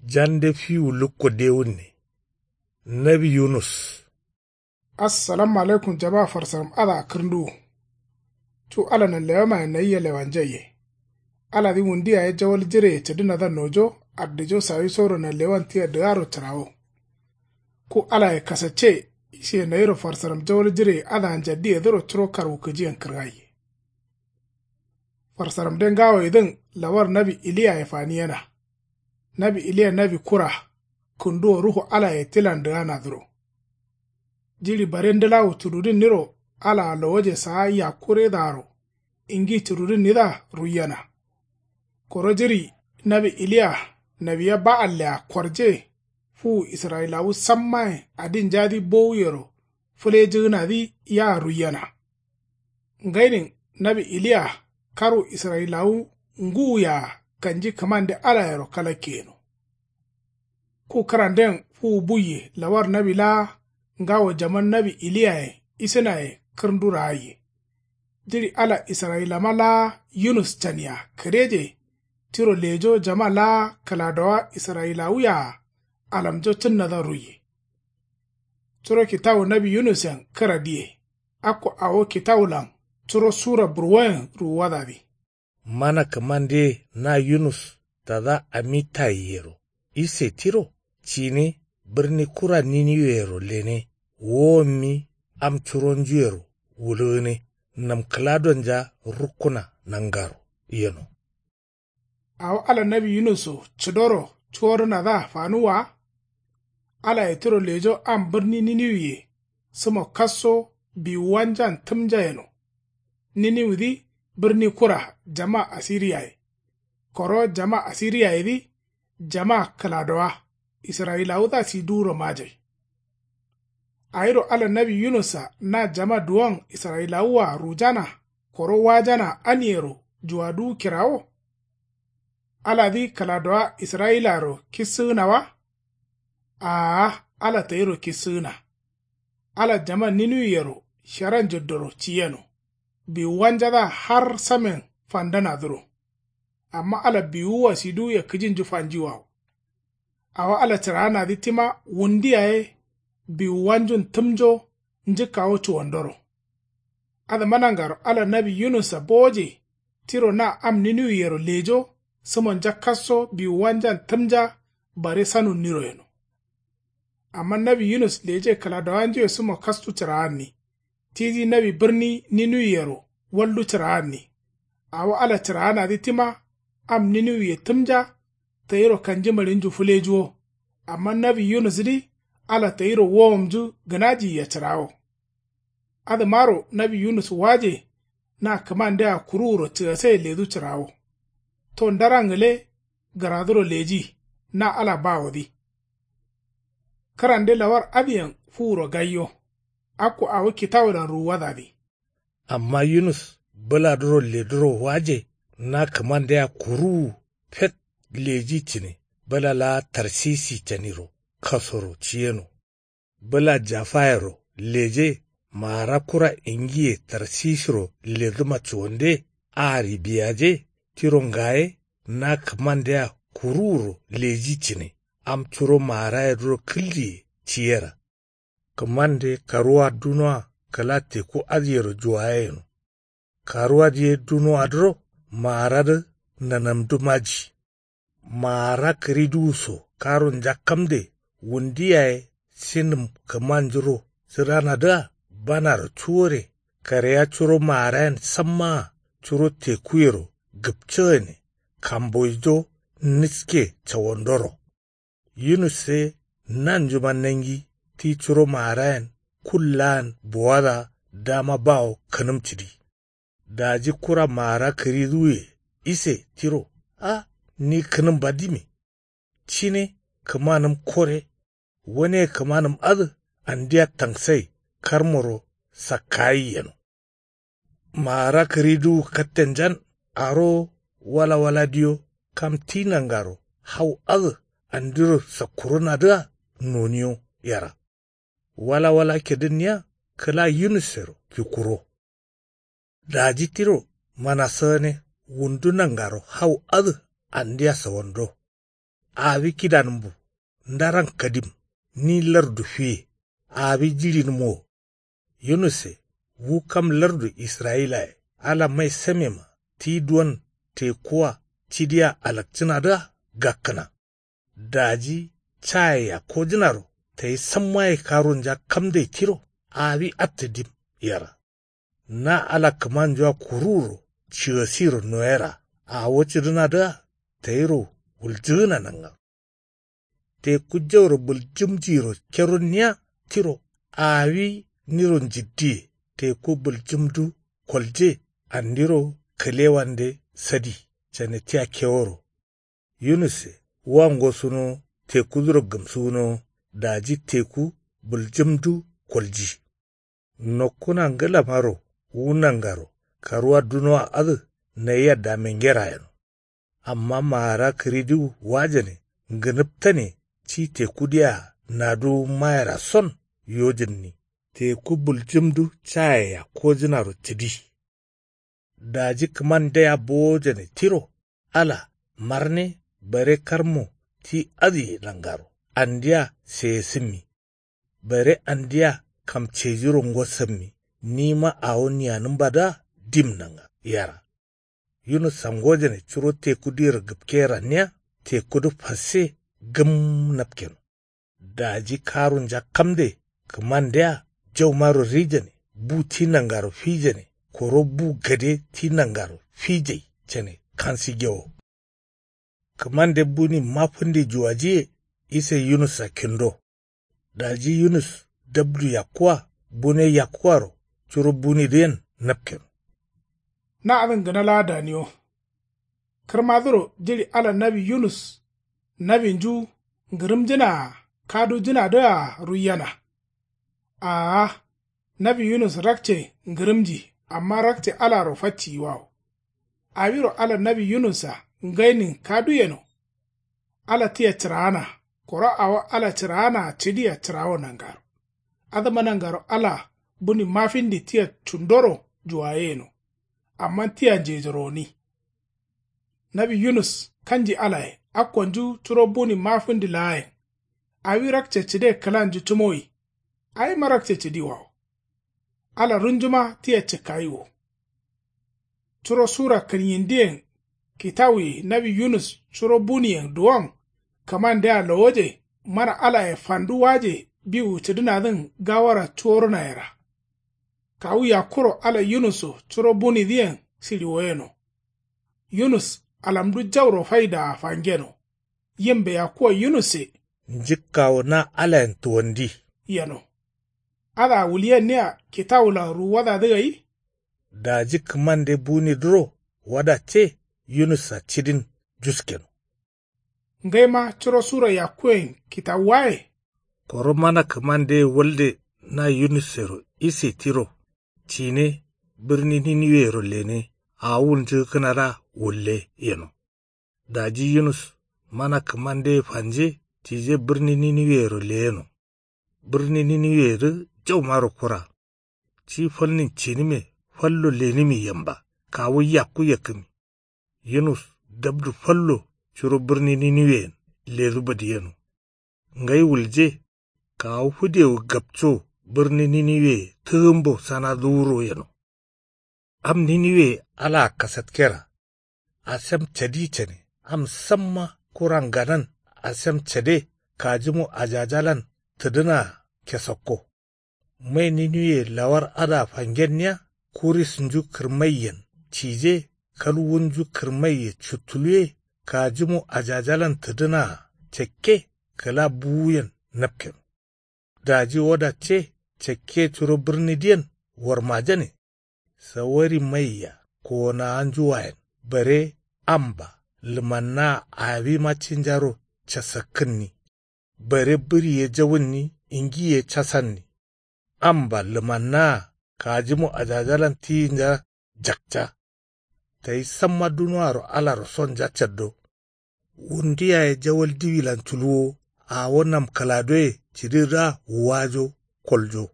jande fiu lukko dewunne. Nabi Yunus. Assalamu alaikum jama'a farsaram ala kirndu. Tu ala nan lewa ma na iya lewan jaye. Ala di wundi ya jawal jire tadina da nojo addijo sayi soro na lewan tiya daro tarawo. Ku ala ya kasace isi na yiro farsaram jawal jire ala hanjadi ya duro turo karu kujiyan kirgayi. Farsaram den gawo idin lawar nabi Iliya ya fani yana. Nabi Iliya nabi kura kundu ruhu ala ya tilan da na duro. Jiri barendela turudin niro ala lowaje sa ya kure daro ingi turudin nida ruyana koro jiri nabi Iliya nabi ya ba'alla kwarje fu Isra'ilawu sammai adin jadi bowyero fule jina di ya ruyana ngainin nabi Iliya karo Isra'ilawu nguya kanji kamande ala yaro kala keno ku karanden fu buye lawar nabi la ngawo jaman nabi Iliya isinaye kirnduraye diri ala Isra'ila mala Yunus taniya kereje tiro lejo jama la kaladawa Isra'ila wuya alamjo tunna da ruye tiro kitawu nabi Yunus yan karadiye ako awo kitawu lang tiro sura burwayan ruwadadi mana kamande na Yunus tada amita yero ise tiro chine birni kura Niniwero lene womi am churonjuero wulone nam kladonja rukuna nangaro yeno. Aw ala nabi Yunuso chidoro chuoro na da fanuwa ala etiro lejo am birni Niniwiye sumo kaso bi wanjan tumja yeno. Niniwidi birni kura jama Asiriyaye. Koro jama Asiriyaye di jama kaladowa Isra'ilawu da si duro majai. Airo ala nabi Yunusa na jama duwan Isra'ilawuwa rujana koro wajana aniero juwadu kirawo. Ala di kaladowa Isra'ilaro kisunawa? Ala tairo kisuna. Ala jama Ninuyero sharan joddoro ciyeno. Bi wanjada har samen fandana duro. Amma ala biwuwa sidu ya kijin jufanjiwawo. Awa ala tirana di tima wundiyaye bi wanjun tumjo njikawo chuwandoro. Ada manangaro ala nabi Yunusa boje tiro na am Ninuyero lejo sumon jakaso bi wanjan tumja bare sanu niro yeno. Amma nabi Yunus leje kala da wanjiyo sumo kastu tirani. Tiji nabi birni Ninuyero wallu tirani. Awa ala tirana di tima am Ninuye tumja tayiro kanjimalin ju fulejuwo. Amma nabi Yunus di ala tayiro womju ganaji ya tirawo. Ada maro nabi Yunus waje na kamande a kururo tirase ledu tirawo. To ndarangale garaduro leji na ala bawodi. Karande lawar abiyan furo gayyo. Ako awo kitawulan ruwadadi. Amma Yunus buladuro leduro waje na kamande a kuru pet leji tine. Bala la tarsisi taniro kasoro ciyeno. Bala jafayero leje mara kura ingiye tarsisiro leduma chonde ari biyaje tirongaye na kamandea kururo leji cine am churo mara edro kildi ciyera. Kamande karuwa dunwa kala teku adiyero juwayeno. Karuwa diye dunwa adro marada nanamdu maji. Mara kiriduso karun jakamde wundiyaye sinim kamanjiro sirana da banar chore kariya churo marayan samma churo tekuyero gipchene kamboijo niske chawondoro. Yunuse nanjuman nengi ti churo marayan kullan buwada dama bao kanumchidi. Daji kura mara kiriduye ise tiro ni kanin badimi, cine kamanam kore, wane kamanam adu andiya tangsai karmoro sakayi yano. Mara kiridu kattenjan aro wala diyo kam tinangaro hau adu andiro sakuruna da noniyo yara. Wala kedenya kala Yunusero kikuro. Daji tiro manasane wundunangaro hau adu andiya sawando. abi kidanmbu ndaran kadim ni lardu fiye abi jirin mo yunuse wu kam lardu Isra'ila ala mai samema ti duwan tekuwa cidiya alakcina da gakkana daji chaya ko jinaro ta yi sammaye karun ja kam dai tiro abi attadim yara na alakman jwa kururo ciwasiro noera a wace duna da ta yi ro wuljina nan ga te kujawar buljimjiro keruniya tiro abi niron jiddi te ku buljimdu kwalje andiro kalewande sadi chane tiya keworo yunuse wango suno teku duro gamsuno daji teku buljimdu kwalji nokuna ngala maro wunangaro karuwa duno adu na yadda mengera yano amma mara kiridu wajane nganapta ne ci teku diya nadu mayara son yojinni teku buljimdu chaya ko jinaro tidi daji kaman daya bojane tiro ala marne bare karmo ti adi langaro andiya sesimi bare andiya kam cejiro ngosammi nima awoniya numbada dimnanga yara yunu sangojane churo teku dir gubkera nya teku du fase gam napkeno daji karun ja kamde kamandea jawmaro rijane bu tinangaro fijane koro bu gade tinangaro fijay chane kansi gewo kamande buni mafundi juwaje ise Yunus a kendo daji Yunus dabdu yakwa bune yakwaro churo buni den napkeno na abin gana lada niyo karmaduro jiri ala nabi Yunus nabin ju ngirim jina kadu jina da ruyana nabi Yunus rakce ngirimji amma rakce ala rofacci wawo awiro ala nabi Yunusa ngainin kadu yeno ala tiya tirana koro awa ala tirana tidiya tirawo nangaro adama nangaro ala buni mafindi tiya chundoro juwayeno amma tiya jejoroni nabi Yunus kanji alaye akwanju turo buni mafindi laye awi rakce cide kalanju tumoyi ai marakce cidi wawo ala runjuma tiya cikayiwo turo sura kanyindiyen kitawi nabi Yunus turo buniyen duwan kaman da lawoje mara ala ya fandu waje biyu cidina zin gawara turo na yara kawu ya kuro ala Yunusu turo buni diyen siliwoyeno Yunus alamdu jawro faida fangeno yembe ya kuwa Yunuse njikawo na ala ntuwandi yano ala wuliyen niya kitawu la ruwada digayi da jik mande buni duro wada ce Yunusa cidin juskeno ngaima turo sura ya kwen kitawaye koro mana kamande walde na Yunusero isi tiro cine birni Niniwero lene awun jikinara wulle yano daji Yunus mana kamande fanje tije birni Niniwero leno birni Niniwero jawmaro kura ci falnin cinime fallo lenimi yamba kawo yakku yakimi Yunus dabdu fallo curo birni Niniwe lerubadi yano ngai wulje kawo fudewo gabco birni Niniwe tumbo sana duro yano am Niniwe ala kasatkera asam cadi cane am samma kuranganan asam cade kajimu ajajalan tuduna kesakko mai Niniwe lawar ada fangenya kuris nju kirmayyan cije kalwun ju kirmayye chutulwe kajimu ajajalan tuduna cekke kala buyen napken daji wada ce cekke turo birni diyan warmajane sawari mayya ko na anjuwayen bare amba limanna abi macinjaro casakinni bare biriye jawinni ingiye casanni amba limanna kajimu ajajalan tinja jakja tai samma dunwaro alaro son jaccaddo wundiya e jawal diwilan tulwo a wonam kaladoye cirira wajo koljo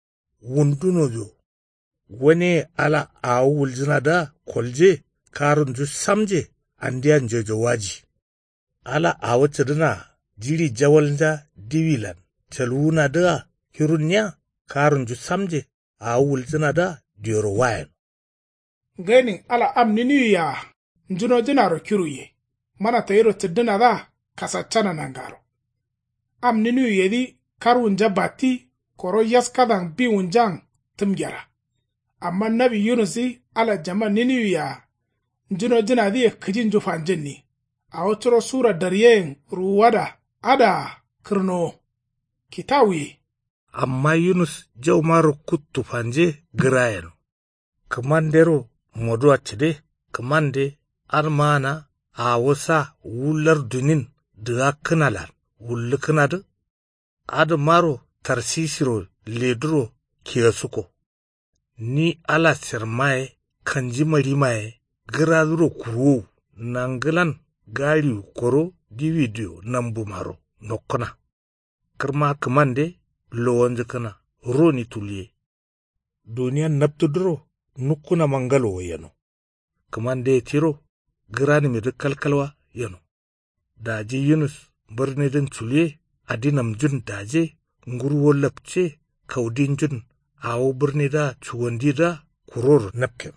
wundunojo wone ala a wuljina da kolje karun ju samje andiyan jejo waji ala awace dina jiri jawalja diwilan chaluna da hirunya karun ju samje a wulzina da diyoro wayan. Gaining ala am nini ya njuno jinaro kiruye mana tayiro tiddina da kasachana nangaro. Am nini yedi karun jabati koro yaskadan biwunjang tumgyara. Amma nabi Yunusi ala jama nini ya njuno jina di kijin jufan jinni. A waciro sura daryen ruwada ada kirno kitawi. Amma Yunus jau maru kuttu fanje girayen. Kamandero moduwa cide kamande armana a wasa wular dunin da kanalan wullu kanadu. Ada maro tarsisiro leduro kiyasuko. Ni ala sirmaye kanji marimaye giraduro kuruwo nangilan gari koro dividio nambu maro nokona. Kirma kamande lowonje kana roni tuliye. Duniya naptuduro nukuna mangalo yano. Kamande tiro girani mi kalkalwa yano. Daje Yunus birni din tuliye adinam jun daje nguruwo lapce kaudin jun awo birni da chuwandi da kuror napken.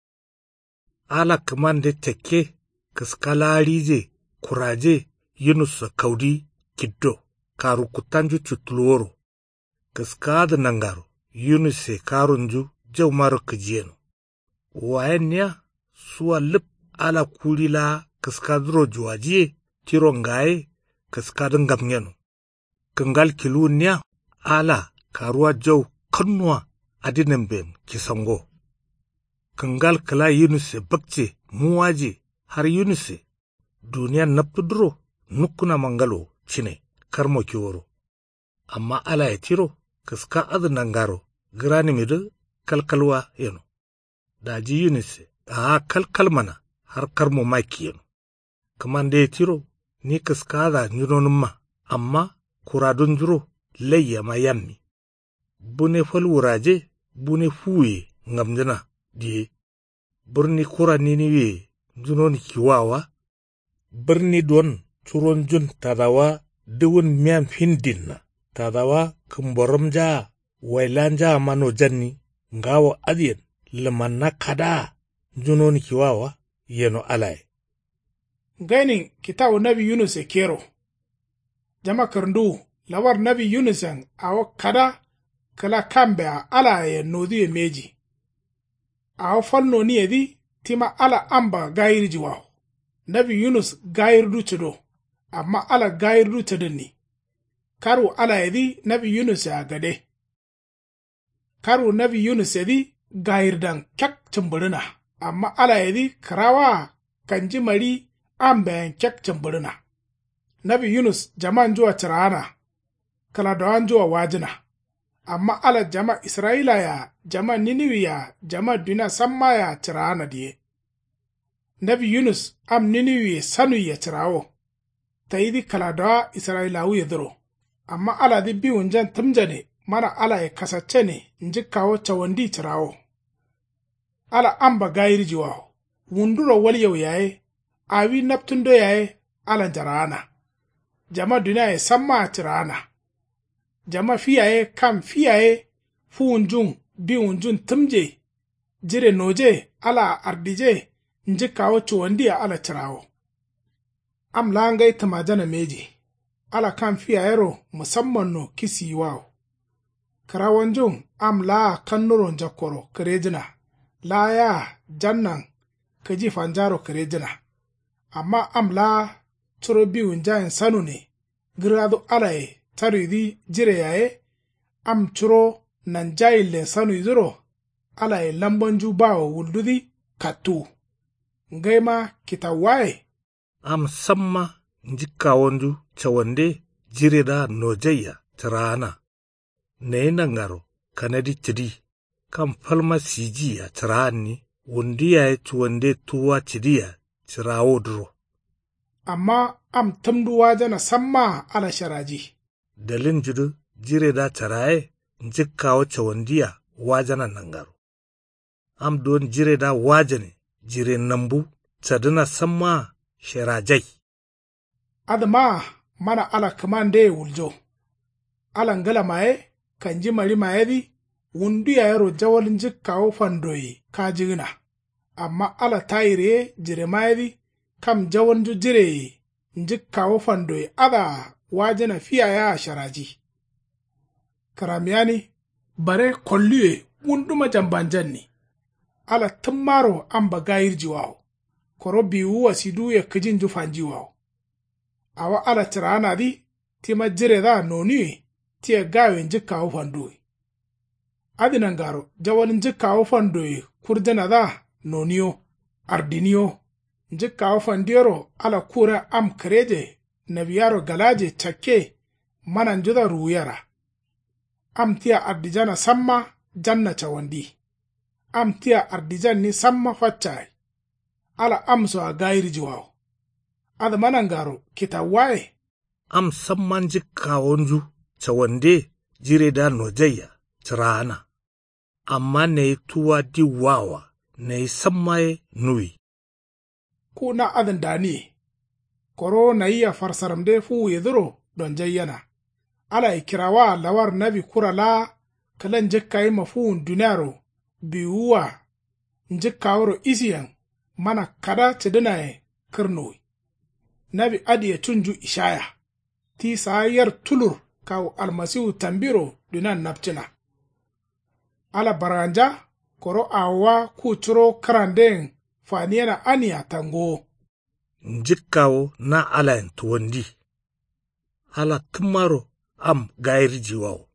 Ala kamande tekke kaskalarize kuraje Yunus kaudi kiddo karu kutanju chutuloro. Kaskada nangaro Yunus karunju jau maro kajiyeno. Waenya suwa lip ala kulila kaskadro juwajiye tiro ngaye kaskadin gamnyeno. Kangal kilunya ala karuwa jau kanwa adinambem kisango. Kangal kala Yunus bakce muwaje har Yunus duniya naptudro nukuna mangalo chine karmo kiworo. Amma ala ya tiro kaska nangaro girani midu kalkalwa yano. Daji Yunus a kalkalmana har karmo maki yano. Kamande ya tiro ni kaska da nyunonumma amma kuradun juro layya ma yammi. Bune falwuraje bune fuye ngamjana diye. Birni kura niniwe junon kiwawa. Birni don turon jun tadawa duwun miyan findinna. Tadawa kumboromja wailanja mano janni ngawo adiyen limanna kada junon kiwawa yeno alaye. Gainin kitabu nabi Yunus kero. Jama karndu lawar nabi Yunus awo kada kala kambe a alaye nodi meji. Awo falno ni edi tima ala amba gairi jiwaho. Nabi Yunus gairi ducedo amma ala gairi ducedeni. Karu ala edi nabi Yunus a gade. Karu nabi Yunus edi gairi dan kyak cimburina amma ala edi karawa kanji mari ambayan kyak cimburina. Nabi Yunus jaman juwa cirana kala dawan juwa wajina. Amma ala jama Isra'ila ya, jama Niniwi ya, jama duna samma ya cirana diye. Nabi Yunus am Niniwi sanu ya cirawo, ta yi di kaladawa Isra'ilawu ya duro. Amma ala di bi wunjan tumjane mana ala ya kasace ne in ji kawo cawandi cirawo. Ala amba gayir jiwaho, wunduro wal yau yaye, awi naptundo yaye ala jarana. Jama duna ya samma cirana. Jama fiyaye kam fiyaye fuunjun biwunjun tumje jire noje ala ardije nji kawo chuwandi ala cirawo. Am langai tamajana meji ala kam fiyayero musamman no kisi wawo. Karawanjun am la kannuron jakoro karejina la ya jannan kaji fanjaro karejina. Amma am la turo biwunjayin sanu ne girado alaye taridi jire yaye am churo nan jayille sanu izuro ala e lambonju bawo wuldudi katu ngaima kitawaye am samma njika wonju chawande jire da nojeya tirana neina ngaro kanadi chidi kam falma siji ya tirani wundi ya chuwande tuwa chidi ya chirawo duro amma am tamdu wajana samma ala sharaji dalin judu jire da taraye njikawo chawandiya wajana nangaro. Am don jire da wajane jire nambu tsadina samma sherajai. Adama mana ala kamande wuljo. Ala ngala mae, kanji mari mae di, wundu ya yaro jawalin jikkawo fandoyi kajigina. Amma ala tayire jire mae di, kam jawanju jire njikkawo fandoyi ada wajina fiya ya sharaji. Karamiyani, bare kolluye wunduma jambanjanni. Ala tummaro amba gayir jiwawo. Koro biwu wasidu ya kijin jufan jiwawo. Awa ala tirana di, tima jire da noni, tiya gawe njikawo fandoyi. Adinangaro, jawalin njikawo fandoyi kurjana da noniyo, ardiniyo. Njikawo fandiyaro ala kura am kareje, nabiyaro galaje chakke, mananjuda ruyara. Am tiya ardijana samma janna chawandi. Am tiya ardijan ni samma fachay. Ala amso a gairi jiwawo. Ada manangaro kita wae. Am samman jikkawonju chawande jire da nojaya chirana. Amma ne tuwa di wawa ne sammaye nui. Kuna adan dani. Koro na iya farsaramde fu yeduro don jayyana. Ala ikirawa lawar nabi kurala kalan jikkayi mafuun dunaro biwuwa njikkawro isiyan mana kada cidinaye kirnoi. Nabi adiye tunju ishaya ti sayar tulur kaw almasihu tambiro dunan napcina. Ala baranja koro awa kuchuro karanden faniyana aniya tango. Njikkawo na ala tuwandi. Ala tumaro am gairi jiwawo.